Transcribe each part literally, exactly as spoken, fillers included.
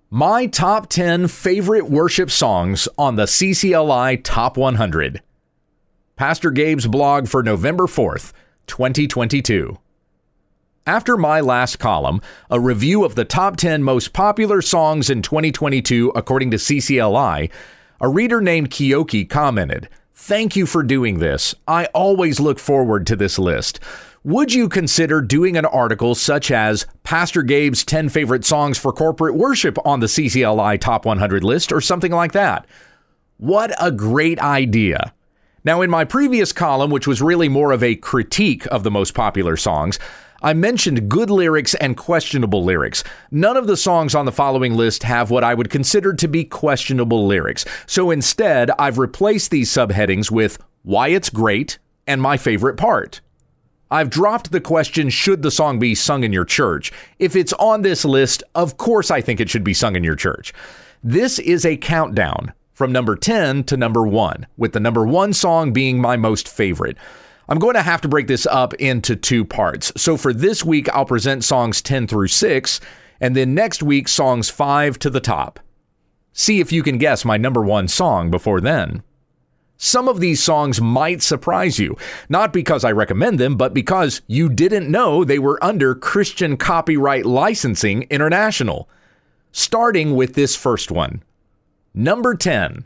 My top ten favorite worship songs on the C C L I Top one hundred. Pastor Gabe's blog for November fourth, twenty twenty-two. After my last column, a review of the top ten most popular songs in twenty twenty-two according to C C L I, a reader named Kiyoki commented, "Thank you for doing this. I always look forward to this list. Would you consider doing an article such as Pastor Gabe's ten favorite songs for corporate worship on the C C L I Top one hundred list or something like that?" What a great idea. Now, in my previous column, which was really more of a critique of the most popular songs, I mentioned good lyrics and questionable lyrics. None of the songs on the following list have what I would consider to be questionable lyrics. So instead, I've replaced these subheadings with why it's great and my favorite part. I've dropped the question, should the song be sung in your church? If it's on this list, of course I think it should be sung in your church. This is a countdown from number ten to number one, with the number one song being my most favorite. I'm going to have to break this up into two parts. So for this week, I'll present songs ten through six, and then next week, songs five to the top. See if you can guess my number one song before then. Some of these songs might surprise you, not because I recommend them, but because you didn't know they were under Christian Copyright Licensing International. Starting with this first one. Number ten,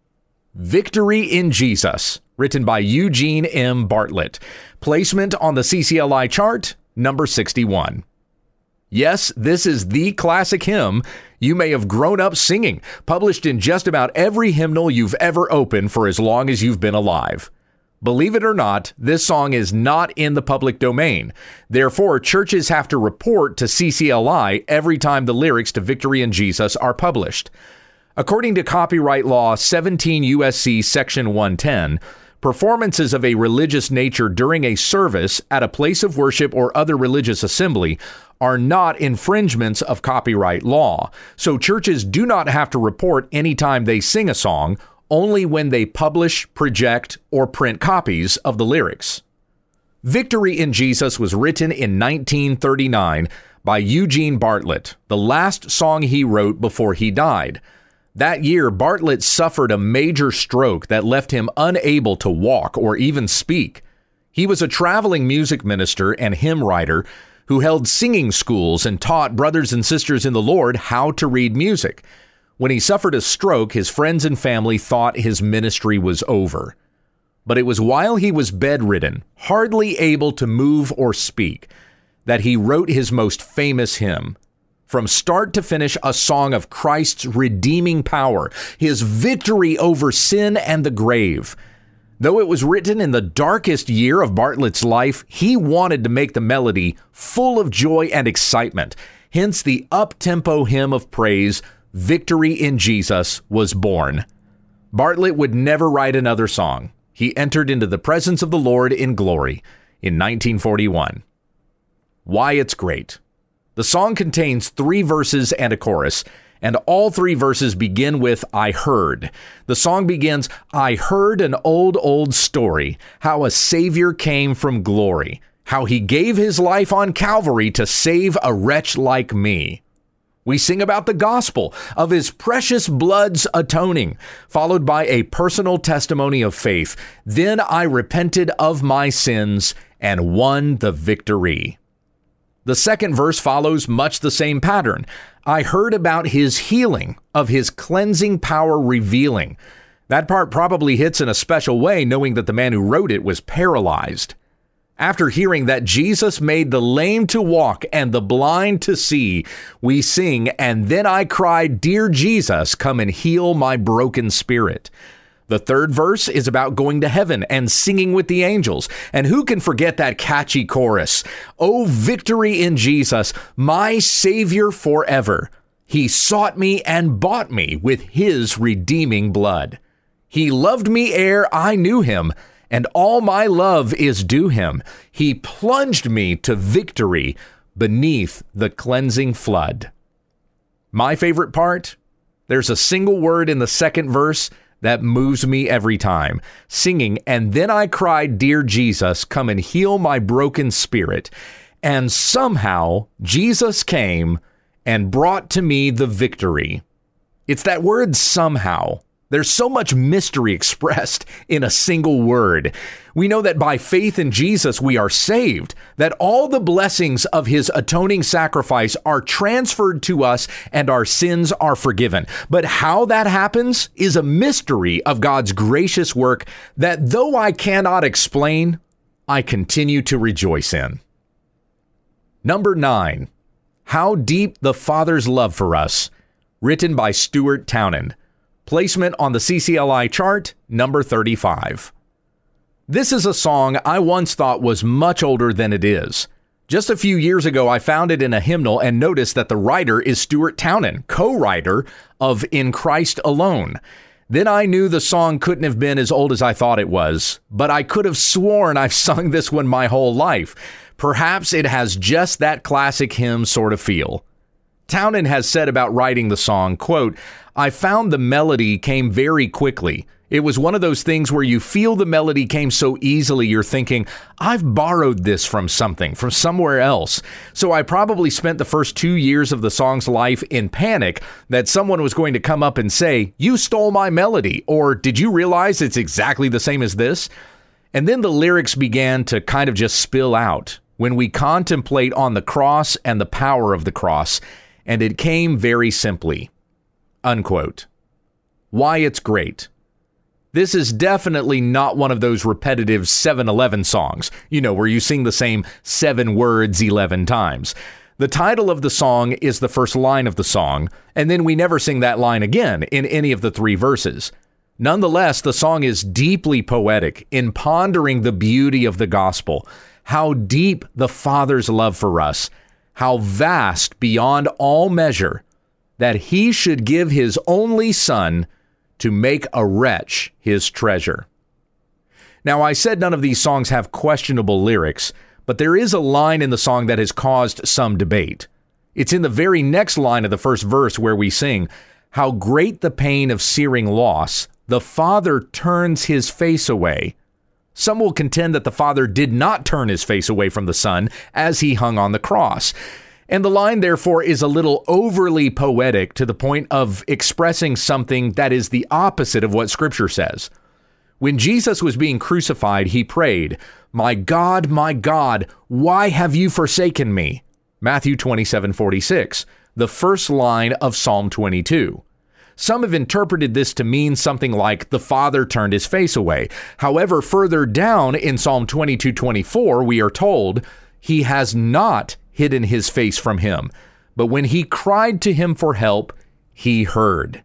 Victory in Jesus, written by Eugene M. Bartlett. Placement on the C C L I chart, number sixty-one. Yes, this is the classic hymn you may have grown up singing, published in just about every hymnal you've ever opened for as long as you've been alive. Believe it or not, this song is not in the public domain. Therefore, churches have to report to C C L I every time the lyrics to Victory in Jesus are published. According to copyright law seventeen U S C section one ten, performances of a religious nature during a service at a place of worship or other religious assembly are not infringements of copyright law. So churches do not have to report anytime they sing a song, only when they publish, project, or print copies of the lyrics. Victory in Jesus was written in nineteen thirty-nine by Eugene Bartlett, the last song he wrote before he died. That year, Bartlett suffered a major stroke that left him unable to walk or even speak. He was a traveling music minister and hymn writer who held singing schools and taught brothers and sisters in the Lord how to read music. When he suffered a stroke, his friends and family thought his ministry was over. But it was while he was bedridden, hardly able to move or speak, that he wrote his most famous hymn. From start to finish, a song of Christ's redeeming power, his victory over sin and the grave. Though it was written in the darkest year of Bartlett's life, he wanted to make the melody full of joy and excitement. Hence, the up-tempo hymn of praise, Victory in Jesus, was born. Bartlett would never write another song. He entered into the presence of the Lord in glory in nineteen forty-one. Why it's great. The song contains three verses and a chorus, and all three verses begin with, I heard. The song begins, I heard an old, old story, how a Savior came from glory, how he gave his life on Calvary to save a wretch like me. We sing about the gospel of his precious blood's atoning, followed by a personal testimony of faith. Then I repented of my sins and won the victory. The second verse follows much the same pattern. I heard about his healing, of his cleansing power revealing. That part probably hits in a special way, knowing that the man who wrote it was paralyzed. After hearing that Jesus made the lame to walk and the blind to see, we sing, and then I cried, Dear Jesus, come and heal my broken spirit. The third verse is about going to heaven and singing with the angels. And who can forget that catchy chorus? Oh, victory in Jesus, my Savior forever. He sought me and bought me with his redeeming blood. He loved me ere I knew him, and all my love is due him. He plunged me to victory beneath the cleansing flood. My favorite part? There's a single word in the second verse that moves me every time, singing, and then I cried, Dear Jesus, come and heal my broken spirit. And somehow Jesus came and brought to me the victory. It's that word somehow. There's so much mystery expressed in a single word. We know that by faith in Jesus, we are saved, that all the blessings of his atoning sacrifice are transferred to us and our sins are forgiven. But how that happens is a mystery of God's gracious work that, though I cannot explain, I continue to rejoice in. Number nine, How Deep the Father's Love for Us, written by Stuart Townend. Placement on the C C L I chart, number thirty-five. This is a song I once thought was much older than it is. Just a few years ago, I found it in a hymnal and noticed that the writer is Stuart Townend, co-writer of In Christ Alone. Then I knew the song couldn't have been as old as I thought it was, but I could have sworn I've sung this one my whole life. Perhaps it has just that classic hymn sort of feel. Townend has said about writing the song, quote, I found the melody came very quickly. It was one of those things where you feel the melody came so easily you're thinking, I've borrowed this from something, from somewhere else. So I probably spent the first two years of the song's life in panic that someone was going to come up and say, you stole my melody, or did you realize it's exactly the same as this? And then the lyrics began to kind of just spill out when we contemplate on the cross and the power of the cross, and it came very simply. Unquote. Why it's great. This is definitely not one of those repetitive seven eleven songs, you know, where you sing the same seven words eleven times. The title of the song is the first line of the song, and then we never sing that line again in any of the three verses. Nonetheless, the song is deeply poetic in pondering the beauty of the gospel, how deep the Father's love for us, how vast beyond all measure that he should give his only son to make a wretch his treasure. Now, I said none of these songs have questionable lyrics, but there is a line in the song that has caused some debate. It's in the very next line of the first verse where we sing, how great the pain of searing loss, the Father turns his face away. Some will contend that the Father did not turn his face away from the Son as he hung on the cross. And the line, therefore, is a little overly poetic to the point of expressing something that is the opposite of what Scripture says. When Jesus was being crucified, he prayed, my God, my God, why have you forsaken me? Matthew twenty-seven forty-six, the first line of Psalm twenty-two. Some have interpreted this to mean something like the Father turned his face away. However, further down in Psalm twenty-two twenty-four, we are told, he has not hidden his face from him, but when he cried to him for help, he heard.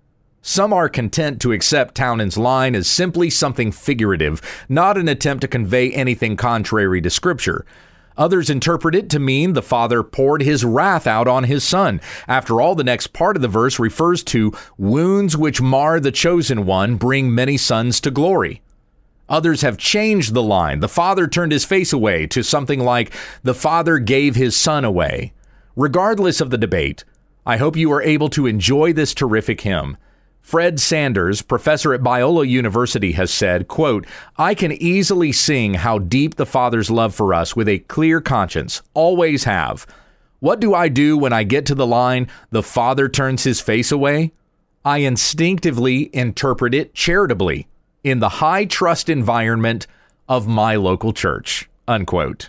Some are content to accept Townend's line as simply something figurative, not an attempt to convey anything contrary to Scripture. Others interpret it to mean the Father poured his wrath out on his Son. After all, the next part of the verse refers to wounds which mar the chosen one bring many sons to glory. Others have changed the line, the Father turned his face away, to something like, the Father gave his Son away. Regardless of the debate, I hope you are able to enjoy this terrific hymn. Fred Sanders, professor at Biola University, has said, quote, I can easily sing how deep the Father's love for us with a clear conscience, always have. What do I do when I get to the line, the Father turns his face away? I instinctively interpret it charitably in the high trust environment of my local church, unquote.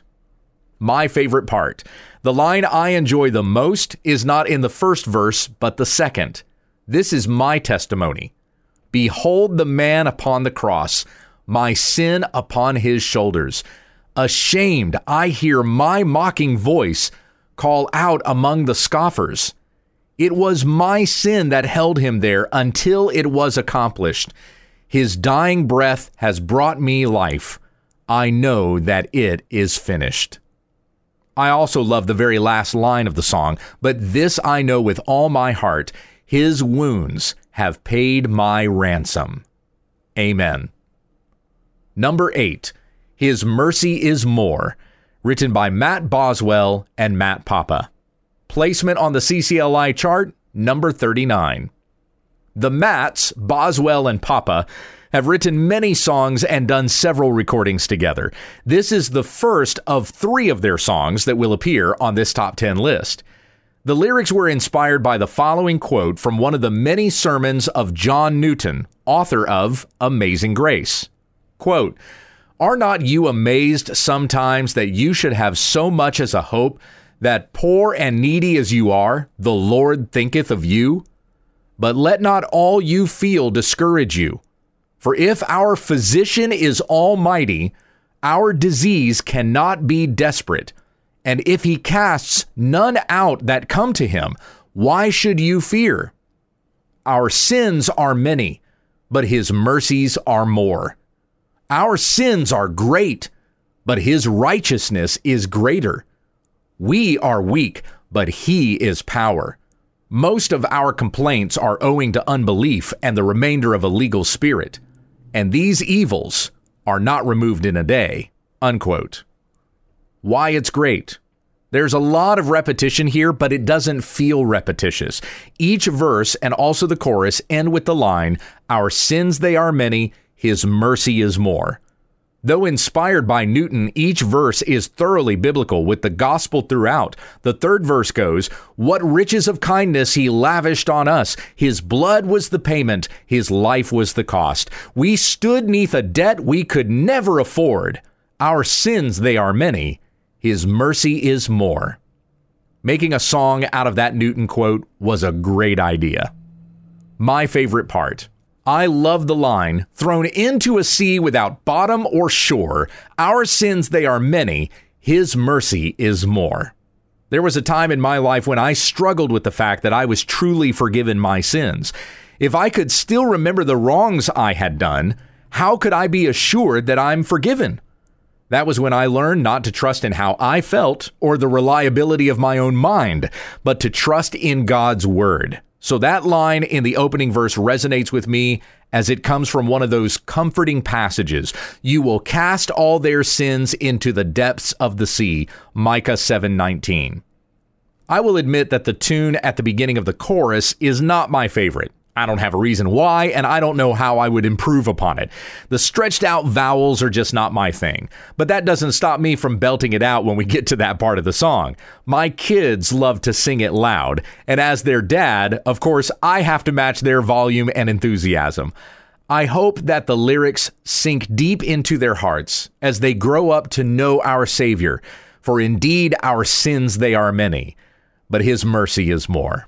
My favorite part, the line I enjoy the most is not in the first verse, but the second. This is my testimony. Behold the man upon the cross, my sin upon his shoulders. Ashamed, I hear my mocking voice call out among the scoffers. It was my sin that held him there until it was accomplished. His dying breath has brought me life. I know that it is finished. I also love the very last line of the song, but this I know with all my heart, his wounds have paid my ransom. Amen. Number eight, His Mercy is More, written by Matt Boswell and Matt Papa. Placement on the C C L I chart, number thirty-nine. The Matts, Boswell and Papa, have written many songs and done several recordings together. This is the first of three of their songs that will appear on this top ten list. The lyrics were inspired by the following quote from one of the many sermons of John Newton, author of Amazing Grace. Quote, "Are not you amazed sometimes that you should have so much as a hope that poor and needy as you are, the Lord thinketh of you? But let not all you feel discourage you. For if our physician is almighty, our disease cannot be desperate. And if he casts none out that come to him, why should you fear? Our sins are many, but his mercies are more. Our sins are great, but his righteousness is greater. We are weak, but he is power. Most of our complaints are owing to unbelief and the remainder of a legal spirit. And these evils are not removed in a day." Unquote. Why it's great. There's a lot of repetition here, but it doesn't feel repetitious. Each verse and also the chorus end with the line, "Our sins they are many, his mercy is more." Though inspired by Newton, each verse is thoroughly biblical with the gospel throughout. The third verse goes, "What riches of kindness he lavished on us. His blood was the payment. His life was the cost. We stood neath a debt we could never afford. Our sins, they are many. His mercy is more." Making a song out of that Newton quote was a great idea. My favorite part. I love the line, "Thrown into a sea without bottom or shore, our sins they are many, his mercy is more." There was a time in my life when I struggled with the fact that I was truly forgiven my sins. If I could still remember the wrongs I had done, how could I be assured that I'm forgiven? That was when I learned not to trust in how I felt or the reliability of my own mind, but to trust in God's word. So that line in the opening verse resonates with me as it comes from one of those comforting passages. "You will cast all their sins into the depths of the sea." Micah seven nineteen. I will admit that the tune at the beginning of the chorus is not my favorite. I don't have a reason why, and I don't know how I would improve upon it. The stretched out vowels are just not my thing. But that doesn't stop me from belting it out when we get to that part of the song. My kids love to sing it loud, and as their dad, of course, I have to match their volume and enthusiasm. I hope that the lyrics sink deep into their hearts as they grow up to know our Savior. For indeed our sins they are many, but his mercy is more.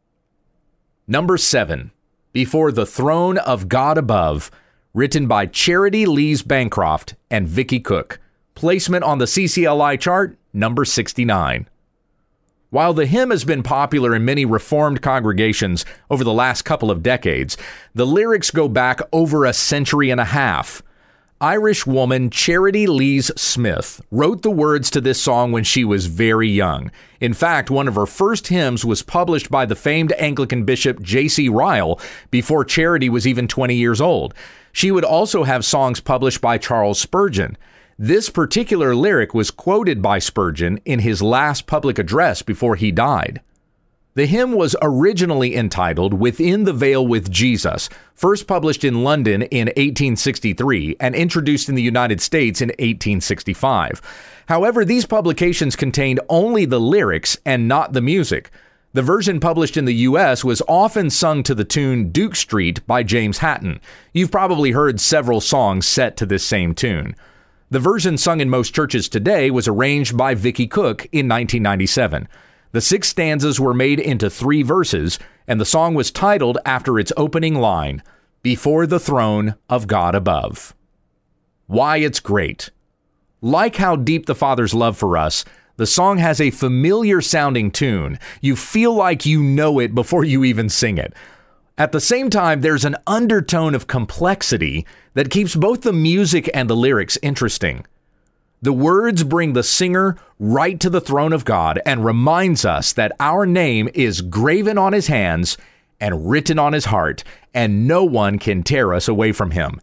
Number seven, Before the Throne of God Above, written by Charity Lees Bancroft and Vicky Cook. Placement on the C C L I chart, number sixty-nine. While the hymn has been popular in many Reformed congregations over the last couple of decades, the lyrics go back over a century and a half. Irish woman Charity Lees Smith wrote the words to this song when she was very young. In fact, one of her first hymns was published by the famed Anglican bishop J C Ryle before Charity was even twenty years old. She would also have songs published by Charles Spurgeon. This particular lyric was quoted by Spurgeon in his last public address before he died. The hymn was originally entitled Within the Veil with Jesus, first published in London in eighteen sixty-three and introduced in the United States in eighteen sixty-five. However, these publications contained only the lyrics and not the music. The version published in the U S was often sung to the tune Duke Street by James Hatton. You've probably heard several songs set to this same tune. The version sung in most churches today was arranged by Vicky Cook in nineteen ninety-seven. The six stanzas were made into three verses, and the song was titled after its opening line, Before the Throne of God Above. Why it's great. Like how deep the Father's love for us, the song has a familiar sounding tune. You feel like you know it before you even sing it. At the same time, there's an undertone of complexity that keeps both the music and the lyrics interesting. The words bring the singer right to the throne of God and reminds us that our name is graven on his hands and written on his heart, and no one can tear us away from him.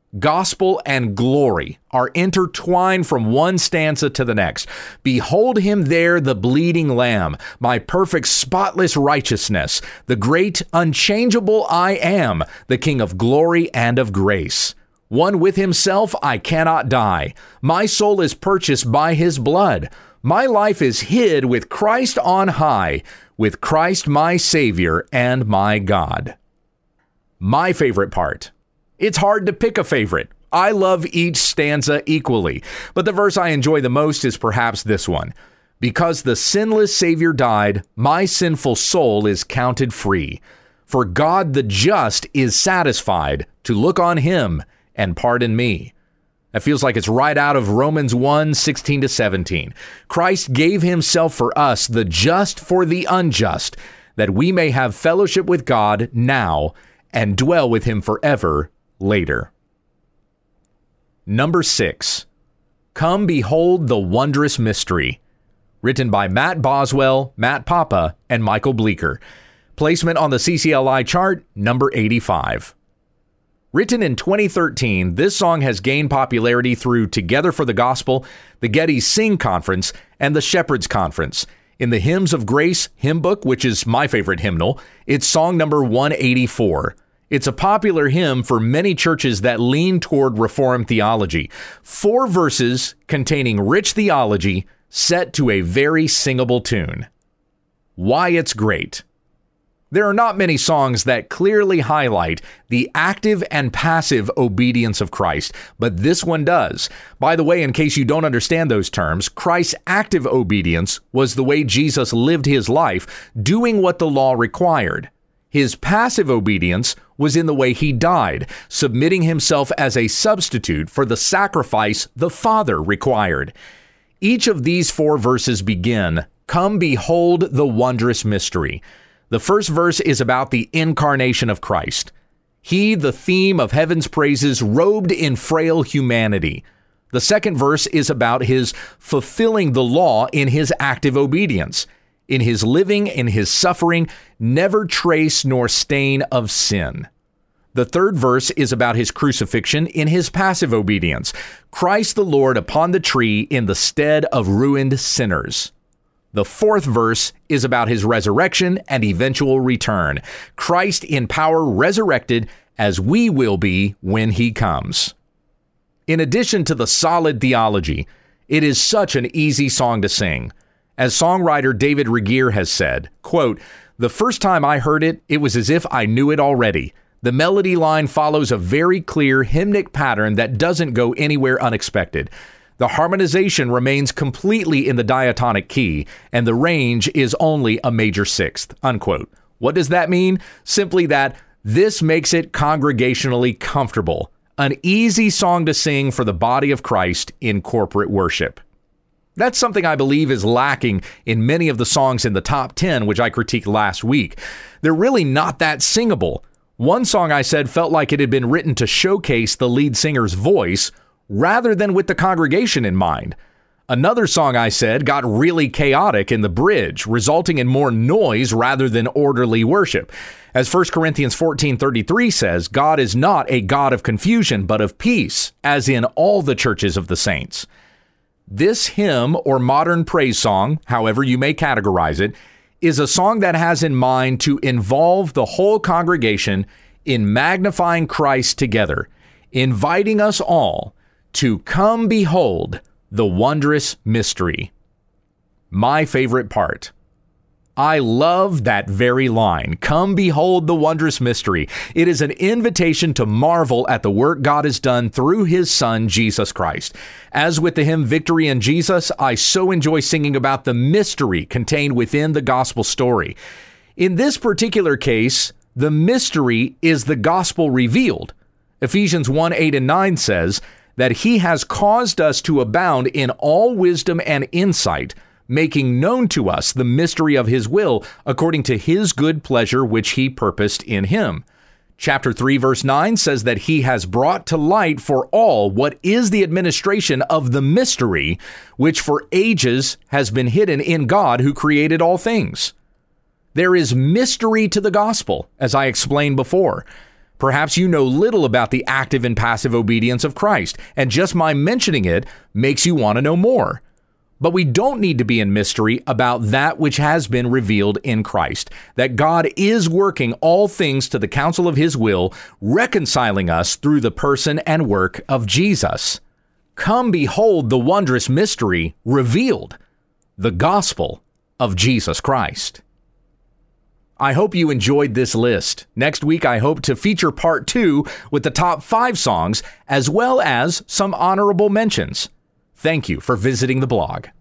Gospel and glory are intertwined from one stanza to the next. Behold him there, the bleeding lamb, my perfect spotless righteousness, the great unchangeable I am, the King of glory and of grace. One with himself I cannot die. My soul is purchased by his blood. My life is hid with Christ on high, with Christ my Savior and my God. My favorite part. It's hard to pick a favorite. I love each stanza equally, but the verse I enjoy the most is perhaps this one. Because the sinless Savior died, my sinful soul is counted free. For God the just is satisfied to look on him and pardon me. That feels like it's right out of Romans one, sixteen to seventeen. Christ gave himself for us, the just for the unjust, that we may have fellowship with God now and dwell with him forever later. Number six, Come Behold the Wondrous Mystery. Written by Matt Boswell, Matt Papa, and Michael Bleeker. Placement on the C C L I chart, number eighty-five. Written in twenty thirteen, this song has gained popularity through Together for the Gospel, the Getty Sing Conference, and the Shepherd's Conference. In the Hymns of Grace hymn book, which is my favorite hymnal, it's song number one eighty-four. It's a popular hymn for many churches that lean toward Reformed theology. Four verses containing rich theology set to a very singable tune. Why it's great. There are not many songs that clearly highlight the active and passive obedience of Christ, but this one does. By the way, in case you don't understand those terms, Christ's active obedience was the way Jesus lived his life, doing what the law required. His passive obedience was in the way he died, submitting himself as a substitute for the sacrifice the Father required. Each of these four verses begin, Come behold the wondrous mystery. The first verse is about the incarnation of Christ. He, the theme of heaven's praises, robed in frail humanity. The second verse is about his fulfilling the law in his active obedience. In his living, in his suffering, never trace nor stain of sin. The third verse is about his crucifixion in his passive obedience. Christ the Lord upon the tree in the stead of ruined sinners. The fourth verse is about his resurrection and eventual return. Christ in power resurrected as we will be when he comes. In addition to the solid theology, it is such an easy song to sing. As songwriter David Regier has said, quote, "The first time I heard it, it was as if I knew it already. The melody line follows a very clear hymnic pattern that doesn't go anywhere unexpected. The harmonization remains completely in the diatonic key, and the range is only a major sixth," unquote. What does that mean? Simply that this makes it congregationally comfortable, an easy song to sing for the body of Christ in corporate worship. That's something I believe is lacking in many of the songs in the top ten, which I critiqued last week. They're really not that singable. One song I said felt like it had been written to showcase the lead singer's voice rather than with the congregation in mind. Another song I said got really chaotic in the bridge, resulting in more noise rather than orderly worship. As First Corinthians fourteen thirty-three says, God is not a God of confusion, but of peace, as in all the churches of the saints. This hymn or modern praise song, however you may categorize it, is a song that has in mind to involve the whole congregation in magnifying Christ together, inviting us all to come behold the wondrous mystery. My favorite part. I love that very line. Come behold the wondrous mystery. It is an invitation to marvel at the work God has done through his Son, Jesus Christ. As with the hymn Victory in Jesus, I so enjoy singing about the mystery contained within the gospel story. In this particular case, the mystery is the gospel revealed. Ephesians one, eight and nine says that he has caused us to abound in all wisdom and insight, making known to us the mystery of his will according to his good pleasure which he purposed in him. Chapter three, verse nine says that he has brought to light for all what is the administration of the mystery, which for ages has been hidden in God who created all things. There is mystery to the gospel, as I explained before. Perhaps you know little about the active and passive obedience of Christ, and just my mentioning it makes you want to know more. But we don't need to be in mystery about that which has been revealed in Christ, that God is working all things to the counsel of his will, reconciling us through the person and work of Jesus. Come behold the wondrous mystery revealed. the gospel of Jesus Christ. I hope you enjoyed this list. Next week, I hope to feature part two with the top five songs, as well as some honorable mentions. Thank you for visiting the blog.